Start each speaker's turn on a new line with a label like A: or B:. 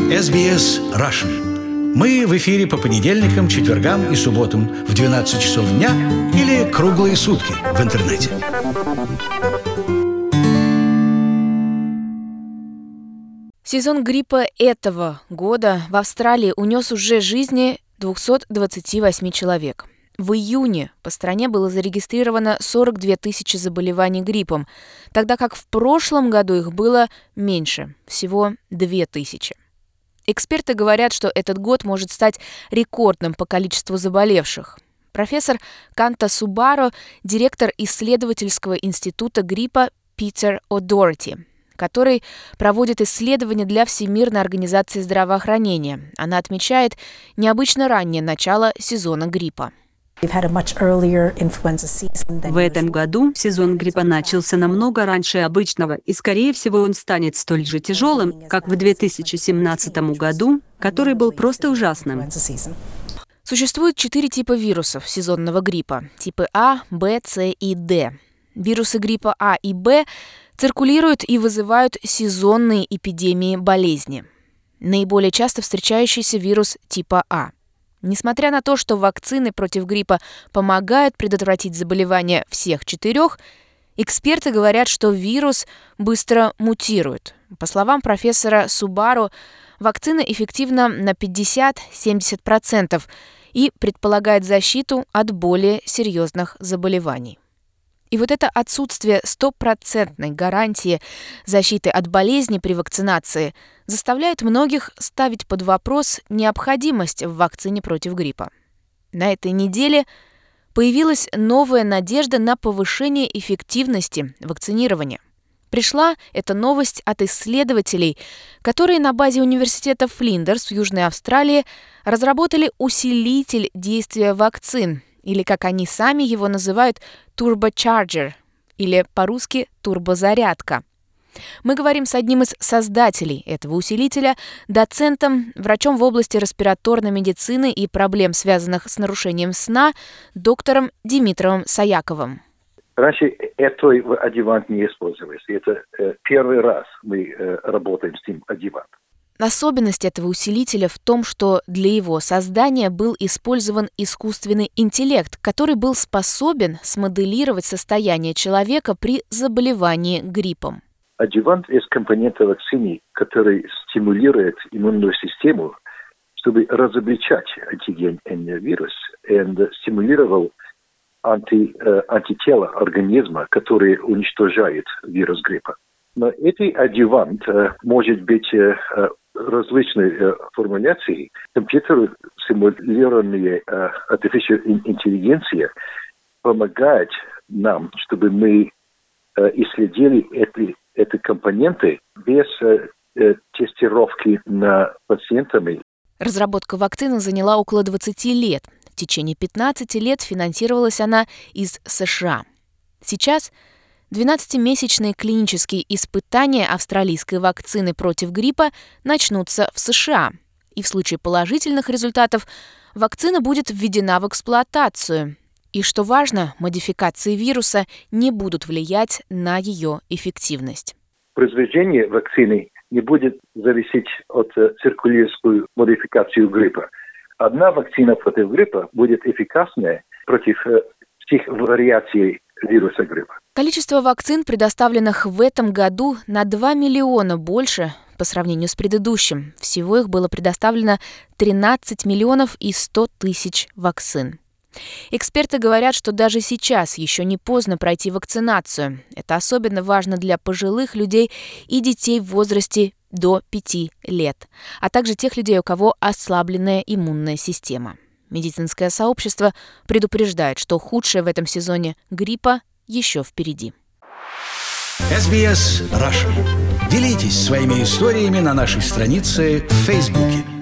A: SBS Russian. Мы в эфире по понедельникам, четвергам и субботам в 12 часов дня или круглые сутки в интернете.
B: Сезон гриппа этого года в Австралии унес уже жизни 228 человек. В июне по стране было зарегистрировано 42 тысячи заболеваний гриппом, тогда как в прошлом году их было меньше, всего 2 тысячи. Эксперты говорят, что этот год может стать рекордным по количеству заболевших. Профессор Канта Субаро, директор исследовательского института гриппа Питер О'Дорти, который проводит исследования для Всемирной организации здравоохранения. Она отмечает необычно раннее начало сезона гриппа.
C: В этом году сезон гриппа начался намного раньше обычного, и, скорее всего, он станет столь же тяжелым, как в 2017 году, который был просто ужасным.
B: Существует 4 типа вирусов сезонного гриппа – типы А, Б, С и Д. Вирусы гриппа А и Б циркулируют и вызывают сезонные эпидемии болезни. Наиболее часто встречающийся вирус типа А. Несмотря на то, что вакцины против гриппа помогают предотвратить заболевания всех 4, эксперты говорят, что вирус быстро мутирует. По словам профессора Субаро, вакцина эффективна на 50-70% и предполагает защиту от более серьезных заболеваний. И вот это отсутствие стопроцентной гарантии защиты от болезни при вакцинации заставляет многих ставить под вопрос необходимость в вакцине против гриппа. На этой неделе появилась новая надежда на повышение эффективности вакцинирования. Пришла эта новость от исследователей, которые на базе университета Флиндерс в Южной Австралии разработали усилитель действия вакцин, или, как они сами его называют, turbocharger, или по-русски турбозарядка. Мы говорим с одним из создателей этого усилителя, доцентом, врачом в области респираторной медицины и проблем, связанных с нарушением сна, доктором Димитровым Саяковым.
D: Раньше этот адъювант не использовался. Это первый раз мы работаем с этим адъювантом.
B: Особенность этого усилителя в том, что для его создания был использован искусственный интеллект, который был способен смоделировать состояние человека при заболевании гриппом.
D: Адъювант из компонента вакцины, который стимулирует иммунную систему, чтобы разоблачать антигенный вирус, и стимулировал антитела организма, которые уничтожают вирус гриппа. Но этот адъювант может быть различной формуляции. Компьютер симулированная artificial intelligence помогает нам, чтобы мы исследовали эти компоненты без тестировки на пациентами.
B: Разработка вакцины заняла около 20 лет. В течение 15 лет финансировалась она из США. Сейчас 12-месячные клинические испытания австралийской вакцины против гриппа начнутся в США. И в случае положительных результатов вакцина будет введена в эксплуатацию. И, что важно, модификации вируса не будут влиять на ее эффективность.
D: Произведение вакцины не будет зависеть от циркулирующей модификации гриппа. Одна вакцина против гриппа будет эффикасная против всех вариаций вируса гриппа.
B: Количество вакцин, предоставленных в этом году, на 2 миллиона больше по сравнению с предыдущим. Всего их было предоставлено 13 миллионов и 100 тысяч вакцин. Эксперты говорят, что даже сейчас еще не поздно пройти вакцинацию. Это особенно важно для пожилых людей и детей в возрасте до 5 лет, а также тех людей, у кого ослабленная иммунная система. Медицинское сообщество предупреждает, что худшее в этом сезоне гриппа еще впереди.
A: SBS Russian. Делитесь своими историями на нашей странице в Фейсбуке.